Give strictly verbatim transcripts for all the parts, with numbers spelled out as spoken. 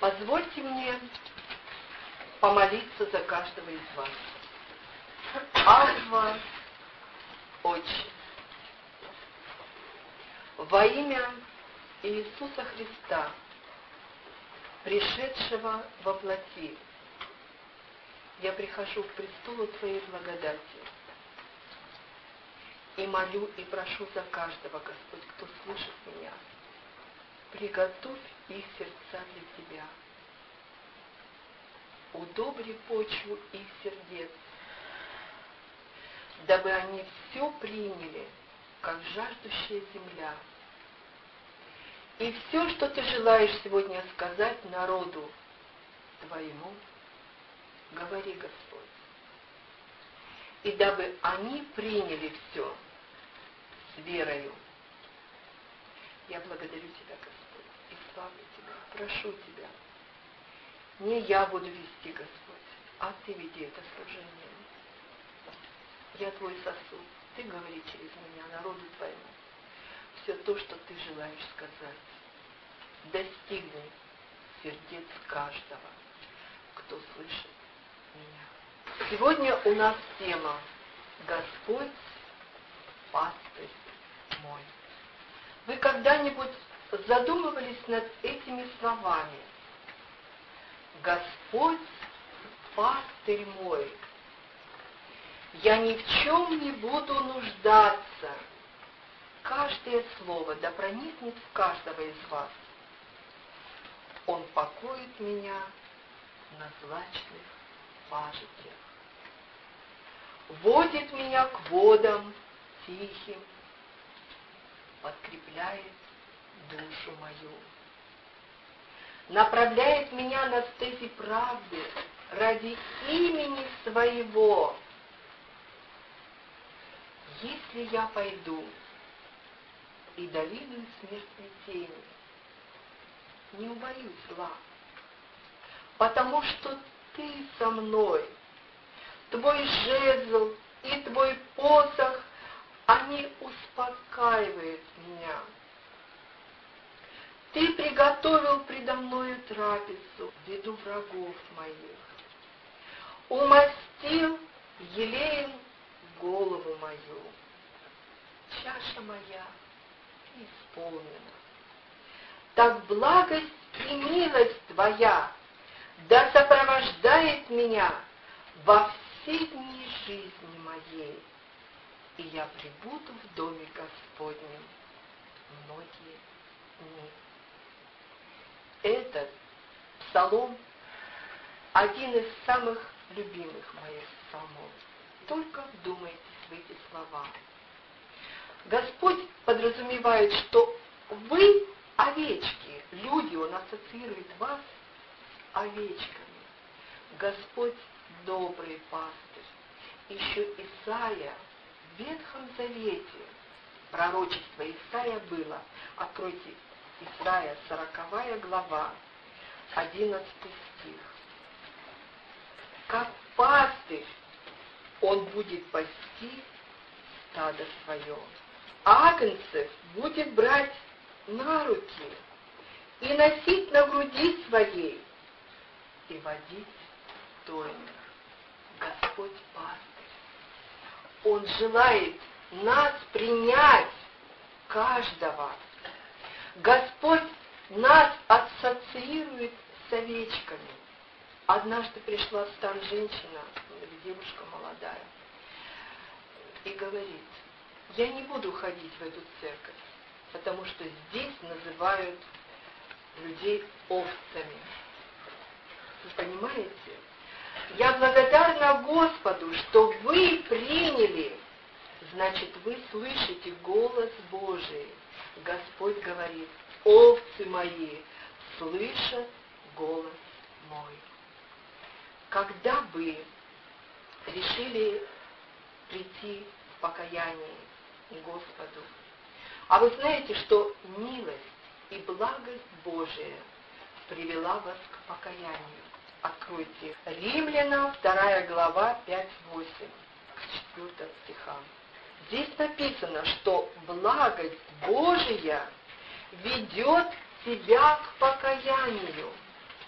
Позвольте мне помолиться за каждого из вас. Авва, Отче, во имя Иисуса Христа, пришедшего во плоти, я прихожу к престолу Твоей благодати и молю и прошу за каждого, Господь, кто слышит меня, приготовь их сердца для Тебя, удобри почву их сердец, дабы они все приняли, как жаждущая земля. И все, что Ты желаешь сегодня сказать народу Твоему, говори, Господь. И дабы они приняли все с верою. Я благодарю Тебя, Господь, и славлю Тебя, прошу Тебя. Не я буду вести, Господь, а Ты веди это служение. Я Твой сосуд, Ты говори через меня народу Твоему. Все то, что Ты желаешь сказать, достигни сердец каждого, кто слышит меня. Сегодня у нас тема «Господь, пастырь мой». Вы когда-нибудь задумывались над этими словами? Господь, пастырь мой. Я ни в чем не буду нуждаться. Каждое слово да проникнет в каждого из вас. Он покоит меня на злачных пажитях. Водит меня к водам тихим, подкрепляет душу мою. Направляет меня на стези правды ради имени Своего. Если я пойду и долину смертной тени, не убоюсь зла, потому что Ты со мной, Твой жезл и Твой посох, они успокаивают меня. Ты приготовил предо мною трапезу в виду врагов моих, умастил елеем голову мою. Чаша моя исполнена. Так благость и милость Твоя да сопровождает меня во все дни жизни моей, и я пребуду в доме Господнем многие дни. Этот псалом один из самых любимых моих псалмов. Только вдумайтесь в эти слова. Господь подразумевает, что вы овечки, люди, Он ассоциирует вас с овечками. Господь добрый пастырь. Еще Исаия в Ветхом Завете, пророчество Исаия было, откройте Исаия, сороковая глава, одиннадцатый стих. Как пастырь Он будет пасти стадо свое, агнцев будет брать на руки и носить на груди своей и водить тойных. Господь пастырь. Он желает нас принять, каждого. Господь нас ассоциирует с овечками. Однажды пришла в стан женщина, девушка молодая, и говорит: я не буду ходить в эту церковь, потому что здесь называют людей овцами. Вы понимаете? Я благодарна Господу, что вы приняли, значит, вы слышите голос Божий. Господь говорит: овцы мои слышат голос мой. Когда вы решили прийти в покаяние Господу, а вы знаете, что милость и благость Божия привела вас к покаянию. Откройте Римлянам, вторая глава, пять-восемь, к четвёртому стихам. Здесь написано, что благость Божия ведет тебя к покаянию.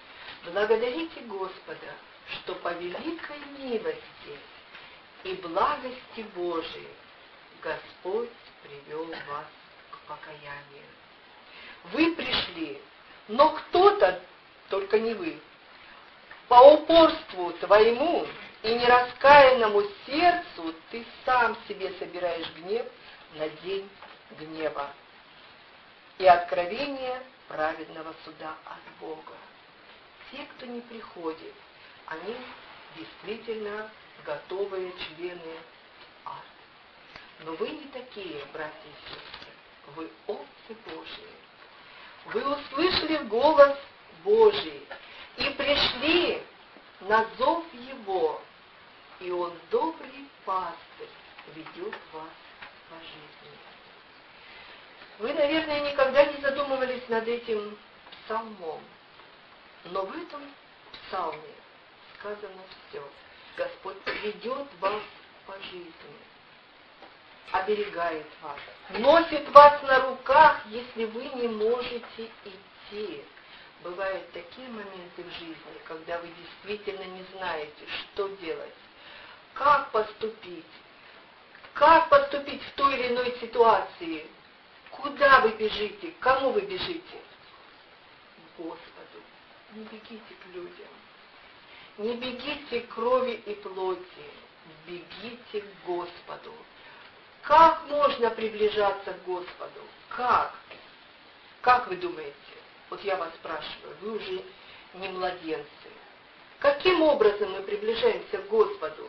Благодарите Господа, что по великой милости и благости Божией Господь привел вас к покаянию. Вы пришли, но кто-то, только не вы, по упорству твоему и нераскаянному сердцу ты сам себе собираешь гнев на день гнева и откровение праведного суда от Бога. Те, кто не приходит, они действительно готовые члены ада. Но вы не такие, братья и сестры, вы овцы Божьи. Вы услышали голос Божий и пришли на зов Его, и Он, добрый пастырь, ведет вас по жизни. Вы, наверное, никогда не задумывались над этим псалмом, но в этом псалме сказано все. Господь ведет вас по жизни, оберегает вас, носит вас на руках, если вы не можете идти. Бывают такие моменты в жизни, когда вы действительно не знаете, что делать, как поступить, как поступить в той или иной ситуации, куда вы бежите, к кому вы бежите? К Господу. Не бегите к людям, не бегите к крови и плоти, бегите к Господу. Как можно приближаться к Господу? Как? Как вы думаете? Вот я вас спрашиваю, вы уже не младенцы. Каким образом мы приближаемся к Господу?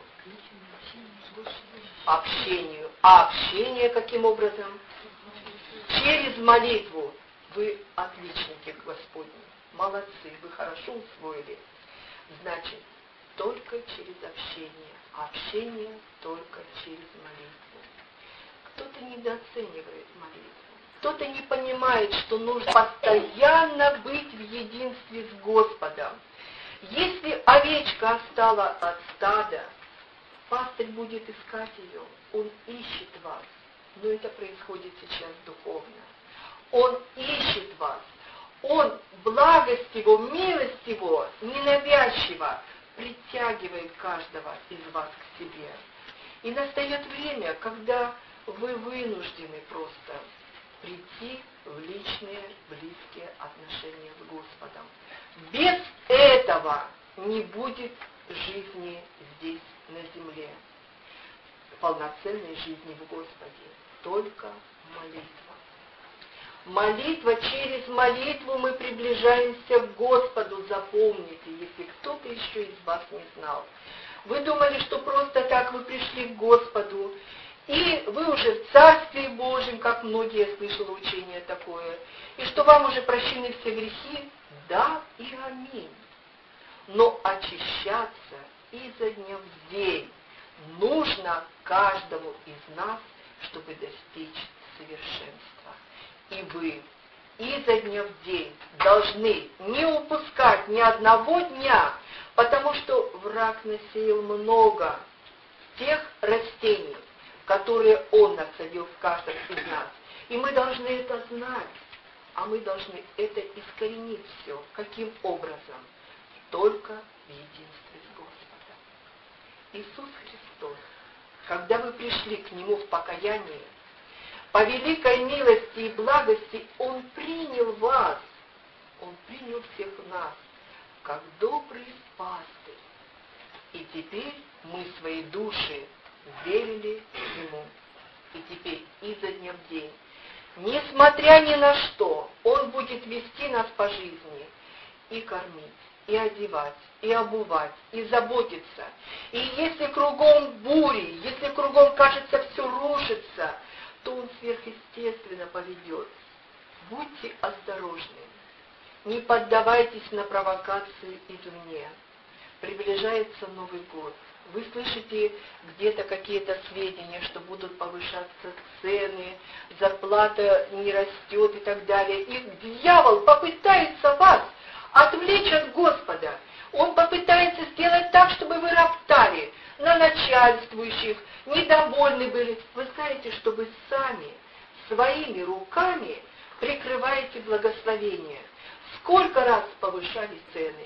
Общению. А общение каким образом? Через молитву. Вы отличники Господни. Молодцы, вы хорошо усвоили. Значит, только через общение. Общение только через молитву. Кто-то недооценивает молитву. Кто-то не понимает, что нужно постоянно быть в единстве с Господом. Если овечка отстала от стада, пастырь будет искать ее, он ищет вас. Но это происходит сейчас духовно. Он ищет вас. Он, благость Его, милость Его, ненавязчиво притягивает каждого из вас к себе. И настает время, когда вы вынуждены просто прийти в личные, близкие отношения с Господом. Без этого не будет жизни здесь, на земле, полноценной жизни в Господе. Только молитва. Молитва, через молитву мы приближаемся к Господу, запомните, если кто-то еще из вас не знал. Вы думали, что просто так вы пришли к Господу, и вы уже в Царстве Божьем, как многие, я слышала учение такое, и что вам уже прощены все грехи, да и аминь. Но очищаться изо дня в день нужно каждому из нас, чтобы достичь совершенства. И вы изо дня в день должны не упускать ни одного дня, потому что враг насеял много тех растений, которые он насадил в каждом из нас. И мы должны это знать, а мы должны это искоренить все. Каким образом? Только в единстве с Господом. Иисус Христос, когда вы пришли к Нему в покаянии, по великой милости и благости Он принял вас, Он принял всех нас, как добрый пастырь. И теперь мы свои души верили Ему. И теперь изо дня в день, несмотря ни на что, Он будет вести нас по жизни и кормить, и одевать, и обувать, и заботиться. И если кругом бури, если кругом, кажется, все рушится, то Он сверхъестественно поведет. Будьте осторожны. Не поддавайтесь на провокации извне. Приближается Новый год. Вы слышите где-то какие-то сведения, что будут повышаться цены, зарплата не растет и так далее. И дьявол попытается вас отвлечь от Господа. Он попытается сделать так, чтобы вы роптали на начальствующих, недовольны были. Вы знаете, что вы сами своими руками прикрываете благословение. Сколько раз повышались цены?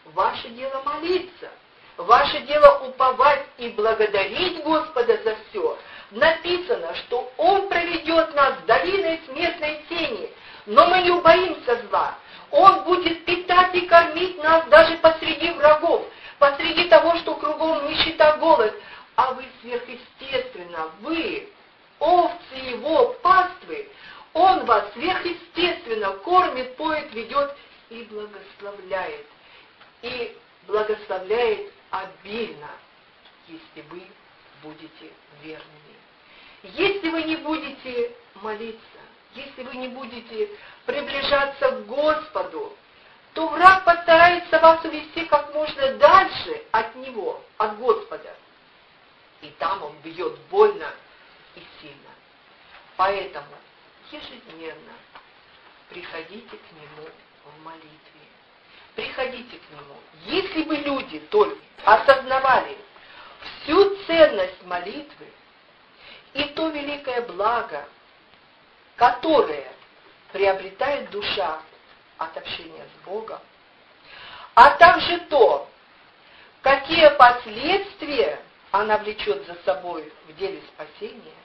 Ваше дело молиться. Ваше дело уповать и благодарить Господа за все. Написано, что Он проведет нас долиной смертной тени, но мы не убоимся зла. Он будет питать и кормить нас даже посреди врагов, посреди того, что кругом нищета, голод. А вы сверхъестественно, вы, овцы Его, паствы, Он вас сверхъестественно кормит, поет, ведет и благословляет. И благословляет обильно, если вы будете верными. Если вы не будете молиться, если вы не будете приближаться к Господу, то враг постарается вас увести как можно дальше от Него, от Господа. И там он бьет больно и сильно. Поэтому ежедневно приходите к Нему в молитве. Приходите к Нему. Если бы люди только осознавали всю ценность молитвы и то великое благо, которое приобретает душа от общения с Богом, а также то, какие последствия она влечет за собой в деле спасения,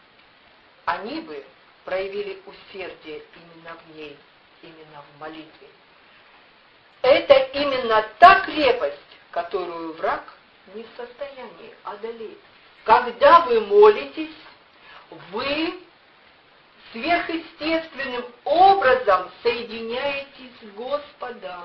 они бы проявили усердие именно в ней, именно в молитве. Это именно та крепость, которую враг не в состоянии одолеть. Когда вы молитесь, вы сверхъестественным образом соединяетесь с Господом.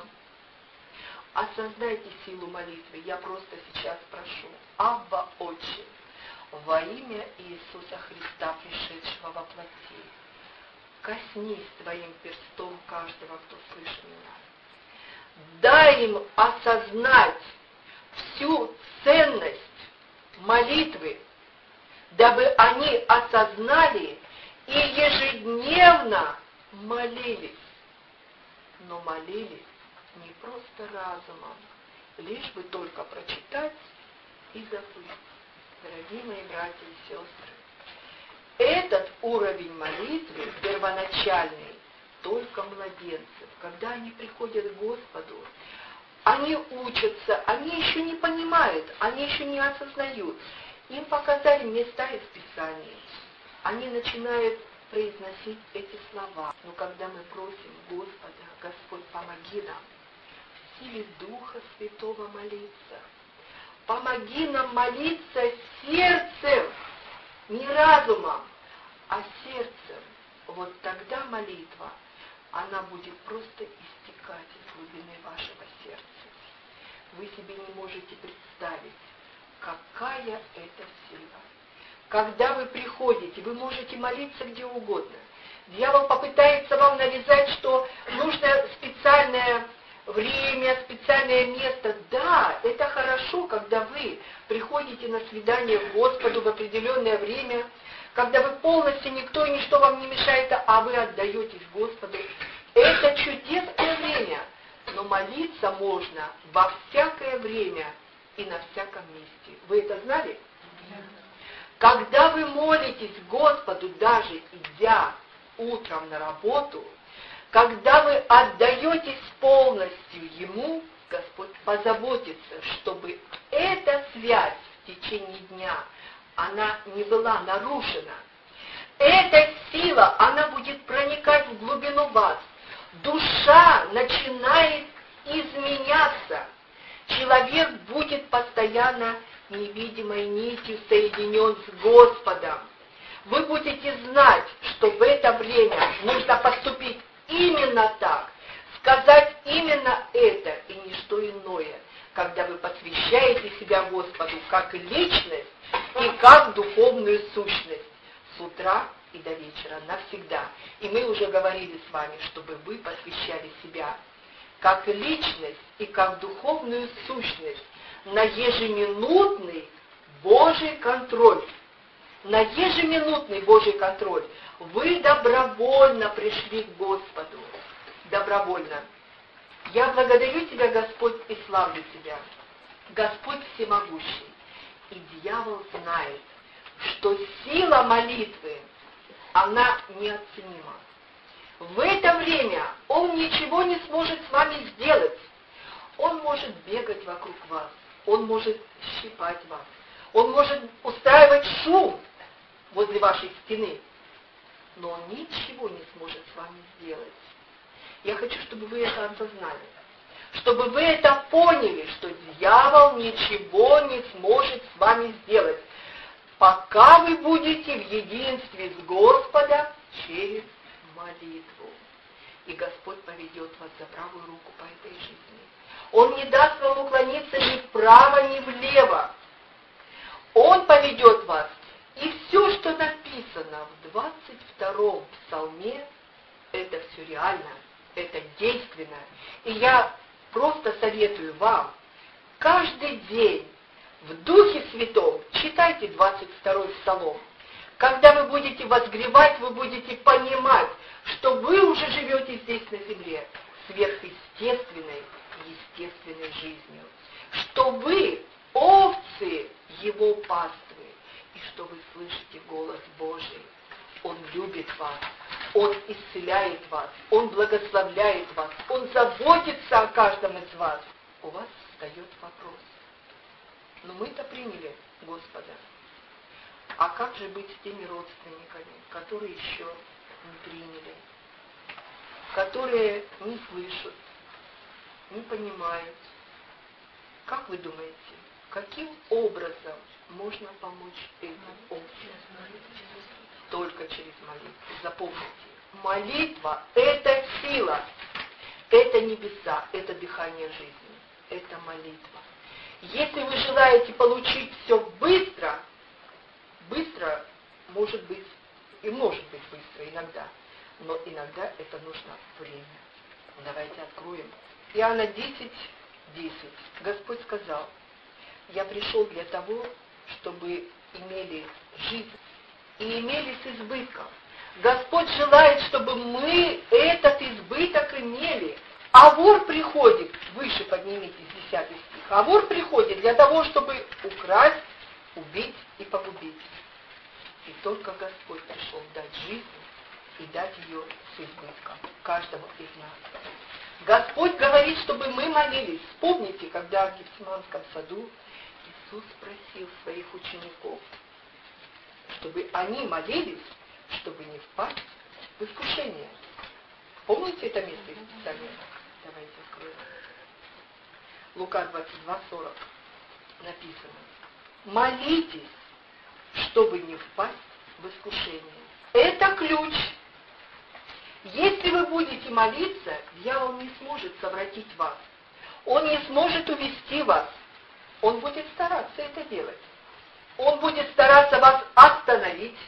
Осознайте силу молитвы. Я просто сейчас прошу. Абба, Отче, во имя Иисуса Христа, пришедшего во плоти, коснись Твоим перстом каждого, кто слышит меня. Дай им осознать всю ценность молитвы, дабы они осознали и ежедневно молились. Но молились не просто разумом, лишь бы только прочитать и забыть. Дорогие мои братья и сестры, этот уровень молитвы первоначальный только младенцев, когда они приходят к Господу, они учатся, они еще не понимают, они еще не осознают. Им показали места из Писания. Они начинают произносить эти слова. Но когда мы просим Господа, Господь, помоги нам в силе Духа Святого молиться. Помоги нам молиться сердцем, не разумом, а сердцем. Вот тогда молитва, она будет просто истекать из глубины вашего сердца. Вы себе не можете представить, какая это сила. Когда вы приходите, вы можете молиться где угодно. Дьявол попытается вам навязать, что нужно специальное время, специальное место. Да, это хорошо, когда вы приходите на свидание к Господу в определенное время, когда вы полностью, никто и ничто вам не мешает, а вы отдаетесь Господу. Это чудесное время, но молиться можно во всякое время и на всяком месте. Вы это знали? Когда вы молитесь Господу, даже идя утром на работу, когда вы отдаетесь полностью Ему, Господь позаботится, чтобы эта связь в течение дня, она не была нарушена. Эта сила, она будет проникать в глубину вас. Душа начинает изменяться. Человек будет постоянно невидимой нитью соединен с Господом. Вы будете знать, что в это время нужно поступить именно так, сказать именно это и ничто иное, когда вы посвящаете себя Господу как личность и как духовную сущность с утра и до вечера, навсегда. И мы уже говорили с вами, чтобы вы посвящали себя как личность и как духовную сущность на ежеминутный Божий контроль. На ежеминутный Божий контроль. Вы добровольно пришли к Господу. Добровольно. Я благодарю Тебя, Господь, и славлю Тебя. Господь всемогущий. И дьявол знает, что сила молитвы, она неоценима. В это время он ничего не сможет с вами сделать. Он может может бегать вокруг вас, он может щипать вас, он может устраивать шум возле вашей стены, но он ничего не сможет с вами сделать. Я хочу, чтобы вы это осознали, чтобы вы это поняли, что дьявол ничего не сможет с вами сделать, пока вы будете в единстве с Господом через молитву. И Господь поведет вас за правую руку по этой жизни. Он не даст вам уклониться ни вправо, ни влево. Он поведет вас. И все, что написано в двадцать втором псалме, это все реально, это действенно. И я просто советую вам каждый день в Духе Святом читайте двадцать второй псалом. Когда вы будете возгревать, вы будете понимать, что вы уже живете здесь на земле сверхъестественной и естественной жизнью. Что вы овцы Его паствы, и что вы слышите голос Божий. Он любит вас, Он исцеляет вас, Он благословляет вас, Он заботится о каждом из вас. У вас встает вопрос. Но мы-то приняли Господа. А как же быть с теми родственниками, которые еще не приняли, которые не слышат, не понимают? Как вы думаете, каким образом можно помочь этим обществам? Только через молитву. Запомните, молитва – это сила, это небеса, это дыхание жизни, это молитва. Если вы желаете получить все быстро, быстро может быть, и может быть быстро иногда, но иногда это нужно время. Давайте откроем. Иоанна десять, десять. Господь сказал: я пришел для того, чтобы имели жизнь и имели с избытком. Господь желает, чтобы мы этот избыток имели. А вор приходит, выше поднимитесь, десятый стих, а вор приходит для того, чтобы украсть, убить и погубить. И только Господь пришел дать жизнь и дать ее с избытком каждому из нас. Господь говорит, чтобы мы молились. Вспомните, когда в Гефсиманском саду Иисус спросил своих учеников, чтобы они молились, чтобы не впасть в искушение. Помните это место из Писания? Давайте откроем. Лука двадцать два, сорок написано: молитесь, чтобы не впасть в искушение. Это ключ. Если вы будете молиться, дьявол не сможет совратить вас. Он не сможет увести вас. Он будет стараться это делать. Он будет стараться вас остановить.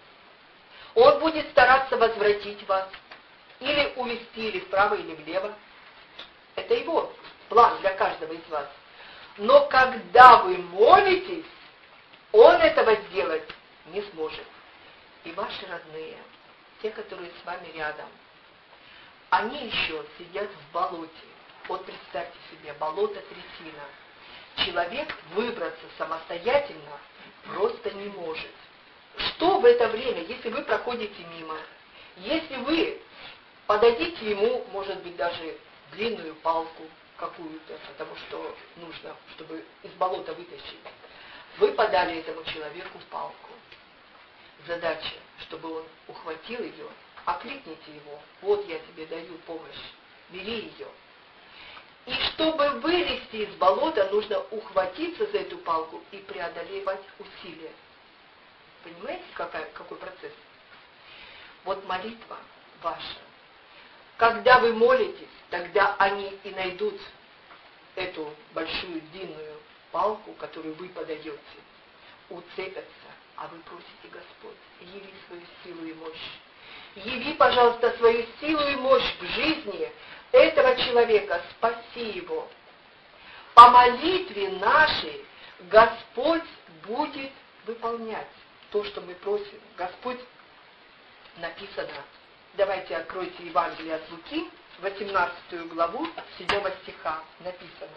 Он будет стараться возвратить вас. Или увести, или вправо, или влево. Это его план для каждого из вас. Но когда вы молитесь, он этого сделать не сможет. И ваши родные, те, которые с вами рядом, они еще сидят в болоте. Вот представьте себе, болото трясина. Человек выбраться самостоятельно просто не может. Что в это время, если вы проходите мимо, если вы подадите ему, может быть, даже длинную палку какую-то, потому что нужно, чтобы из болота вытащить, вы подали этому человеку палку. Задача, чтобы он ухватил ее, окликните его: вот я тебе даю помощь, бери ее. И чтобы вылезти из болота, нужно ухватиться за эту палку и преодолевать усилия. Понимаете, какой, какой процесс? Вот молитва ваша. Когда вы молитесь, тогда они и найдут эту большую длинную палку, которую вы подаете, уцепятся, а вы просите: Господь, яви свою силу и мощь. Яви, пожалуйста, свою силу и мощь в жизни этого человека, спаси его. По молитве нашей Господь будет выполнять то, что мы просим. Господь, написано, давайте откройте Евангелие от Луки, восемнадцатую главу, от седьмого стиха написано: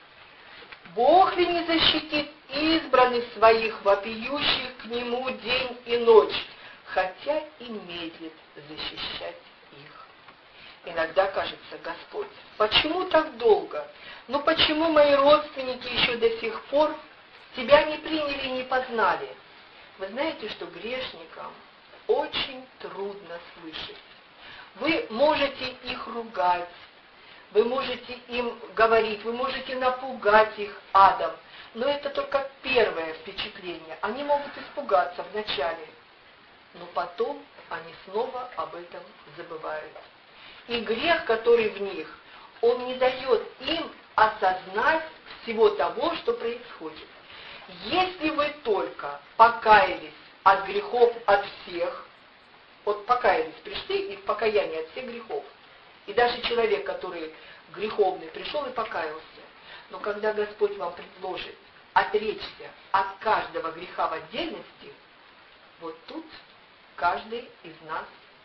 Бог ли не защитит избранных своих, вопиющих к Нему день и ночь, хотя и медлит защищать их. Иногда кажется: Господь, почему так долго? Ну почему мои родственники еще до сих пор тебя не приняли и не познали? Вы знаете, что грешникам очень трудно слышать. Вы можете их ругать, вы можете им говорить, вы можете напугать их адом, но это только первое впечатление. Они могут испугаться вначале, но потом они снова об этом забывают. И грех, который в них, он не дает им осознать всего того, что происходит. Если вы только покаялись от грехов от всех, вот покаялись, пришли и в покаяние от всех грехов, и даже человек, который греховный, пришел и покаялся, но когда Господь вам предложит отречься от каждого греха в отдельности, вот тут каждый из нас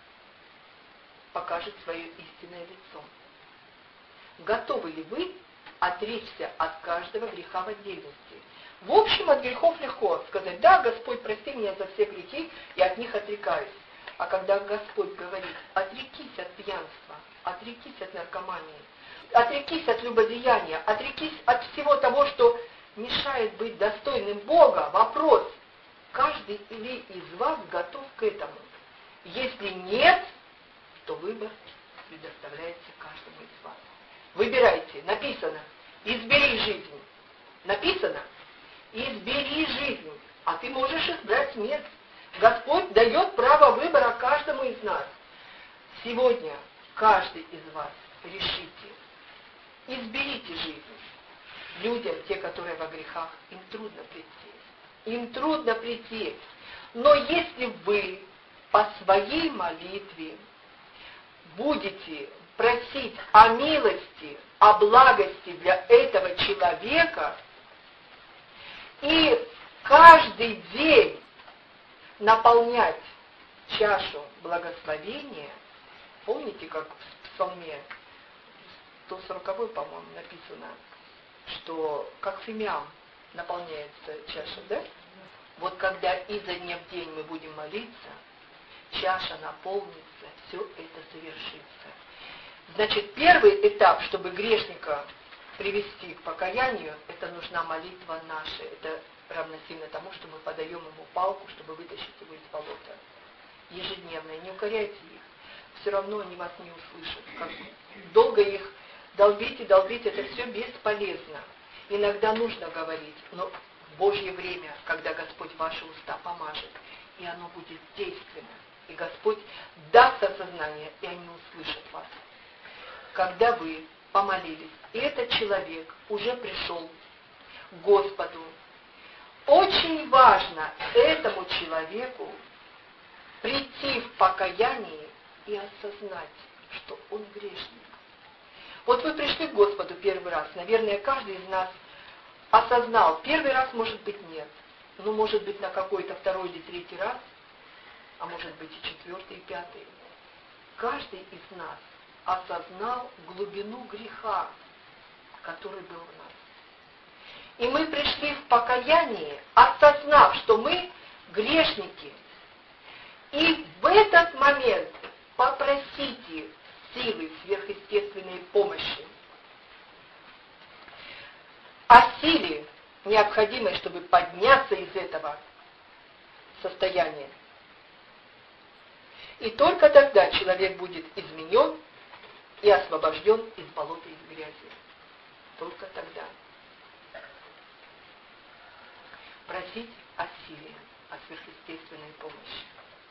покажет свое истинное лицо. Готовы ли вы отречься от каждого греха в отдельности? В общем, от грехов легко сказать: да, Господь, прости меня за все грехи, я от них отрекаюсь. А когда Господь говорит: отрекись от пьянства, отрекись от наркомании, отрекись от любодеяния, отрекись от всего того, что мешает быть достойным Бога, вопрос: каждый ли из вас готов к этому? Если нет, то выбор предоставляется каждому из вас. Выбирайте. Написано: избери жизнь. Написано: избери жизнь. А ты можешь избрать смерть. Господь дает право выбора каждому из нас. Сегодня каждый из вас решите: изберите жизнь. Людям, те, которые во грехах, им трудно прийти. Им трудно прийти. Но если вы по своей молитве будете просить о милости, о благости для этого человека, и каждый день наполнять чашу благословения, помните, как в Псалме сто сороковой, по-моему, написано, что как фимиам наполняется чаша, да? Вот когда изо дня в день мы будем молиться, чаша наполнится, все это совершится. Значит, первый этап, чтобы грешника привести к покаянию, это нужна молитва наша. Это равносильно тому, что мы подаем ему палку, чтобы вытащить его из болота. Ежедневно. Не укоряйте их. Все равно они вас не услышат. Как долго их долбить и долбить, это все бесполезно. Иногда нужно говорить, но в Божье время, когда Господь ваши уста помажет, и оно будет действенно. И Господь даст осознание, и они услышат вас. Когда вы помолились, и этот человек уже пришел к Господу, очень важно этому человеку прийти в покаяние и осознать, что он грешник. Вот вы пришли к Господу первый раз, наверное, каждый из нас осознал. Первый раз, может быть, нет, но может быть на какой-то второй или третий раз, а может быть и четвертый, и пятый. Каждый из нас осознал глубину греха, который был в нас. И мы пришли в покаяние, осознав, что мы грешники. И в этот момент попросите силы сверхъестественной помощи. О силе, необходимой, чтобы подняться из этого состояния. И только тогда человек будет изменен и освобожден из болота и из грязи. Только тогда. Просить о силе, о сверхъестественной помощи.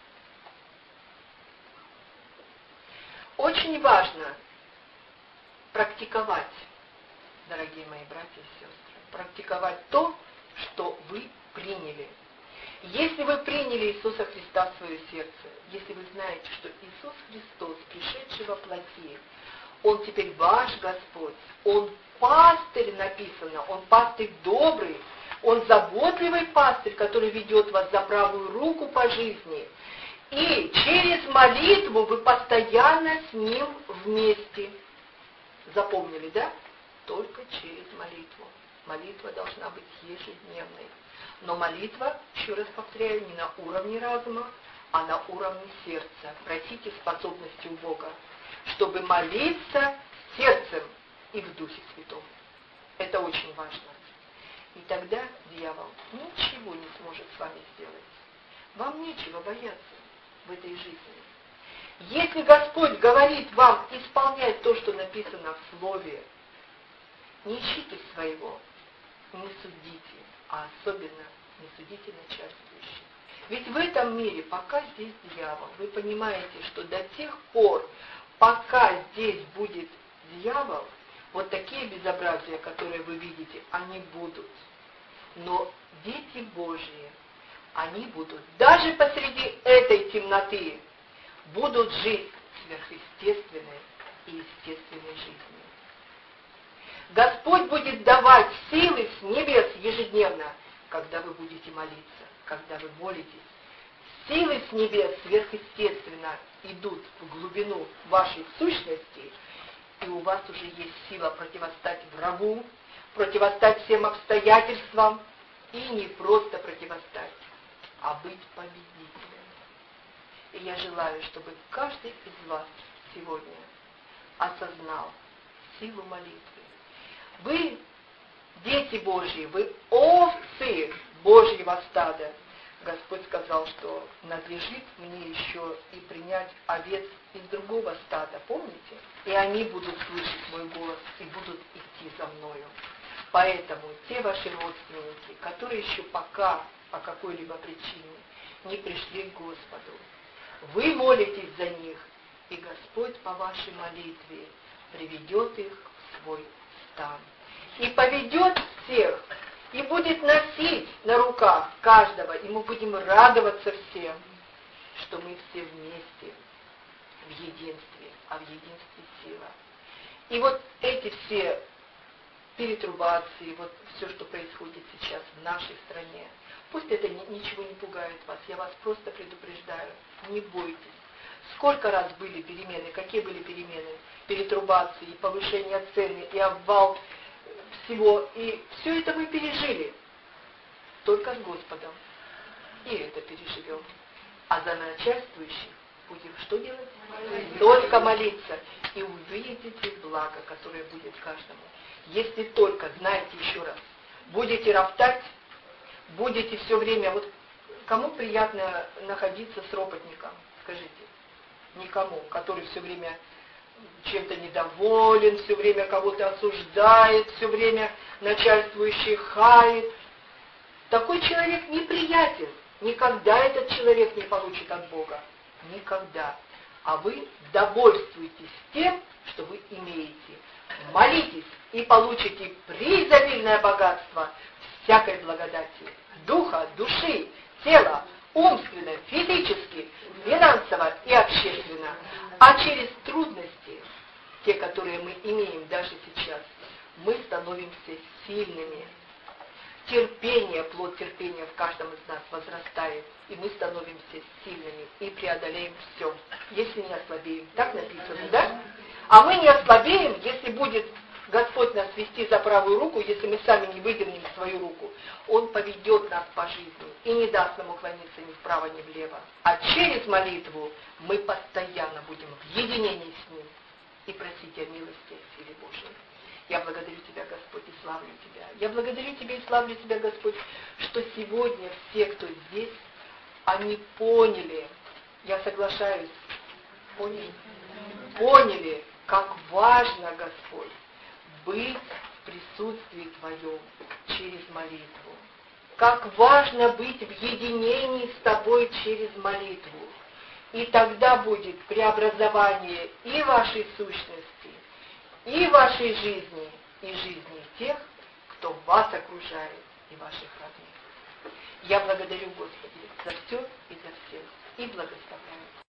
Очень важно практиковать, дорогие мои братья и сестры, практиковать то, что вы приняли. Если вы приняли Иисуса Христа в свое сердце, если вы знаете, что Иисус Христос, пришедший во плоти, Он теперь ваш Господь, Он пастырь, написано, Он пастырь добрый, Он заботливый пастырь, который ведет вас за правую руку по жизни. И через молитву вы постоянно с Ним вместе. Запомнили, да? Только через молитву. Молитва должна быть ежедневной. Но молитва, еще раз повторяю, не на уровне разума, а на уровне сердца. Просите способности у Бога, чтобы молиться сердцем и в Духе Святом. Это очень важно. И тогда дьявол ничего не сможет с вами сделать. Вам нечего бояться в этой жизни. Если Господь говорит вам исполнять то, что написано в Слове, не ищите своего, не судите, а особенно не судите начальствующих. Ведь в этом мире, пока здесь дьявол, вы понимаете, что до тех пор, пока здесь будет дьявол, вот такие безобразия, которые вы видите, они будут. Но дети Божьи, они будут, даже посреди этой темноты, будут жить сверхъестественной и естественной жизнью. Господь будет давать силы с небес ежедневно, когда вы будете молиться, когда вы молитесь. Силы с небес сверхъестественно идут в глубину вашей сущности, и у вас уже есть сила противостать врагу, противостать всем обстоятельствам, и не просто противостать, а быть победителем. И я желаю, чтобы каждый из вас сегодня осознал силу молитвы. Вы, дети Божьи, вы овцы Божьего стада. Господь сказал, что надлежит мне еще и принять овец из другого стада, помните? И они будут слышать мой голос и будут идти за мною. Поэтому те ваши родственники, которые еще пока по какой-либо причине не пришли к Господу, вы молитесь за них, и Господь по вашей молитве приведет их в свой стан. И поведет всех, и будет носить на руках каждого, и мы будем радоваться всем, что мы все вместе, в единстве, а в единстве сила. И вот эти все перетрубации, вот все, что происходит сейчас в нашей стране, пусть это ни, ничего не пугает вас, я вас просто предупреждаю, не бойтесь. Сколько раз были перемены, какие были перемены, перетрубации, повышение цены, и обвал всего, и все это мы пережили, только с Господом, и это переживем. А за начальствующих будем что делать? Только молиться, и увидите благо, которое будет каждому. Если только, знаете еще раз, будете роптать, будете все время, вот кому приятно находиться с ропотником, скажите? Никому, который все время чем-то недоволен, все время кого-то осуждает, все время начальствующий хает. Такой человек неприятен. Никогда этот человек не получит от Бога. Никогда. А вы довольствуйтесь тем, что вы имеете. Молитесь и получите преизобильное богатство всякой благодати. Духа, души, тела, умственно, физически, финансово и общественно. А через трудности, те, которые мы имеем даже сейчас, мы становимся сильными. Терпение, плод терпения в каждом из нас возрастает, и мы становимся сильными и преодолеем все, если не ослабеем. Так написано, да? А мы не ослабеем, если будет Господь нас вести за правую руку, если мы сами не выдернем свою руку. Он поведет нас по жизни и не даст нам уклониться ни вправо, ни влево. А через молитву мы постоянно будем в единении с Ним и просить о милости и силе Божьей. Я благодарю Тебя, Господь, и славлю Тебя. Я благодарю Тебя и славлю Тебя, Господь, что сегодня все, кто здесь, они поняли, я соглашаюсь, поняли, поняли, как важно, Господь, быть в присутствии Твоем через молитву. Как важно быть в единении с Тобой через молитву. И тогда будет преобразование и вашей сущности, и вашей жизни, и жизни тех, кто вас окружает, и ваших родных. Я благодарю, Господи, за все и за всех, и благословляю.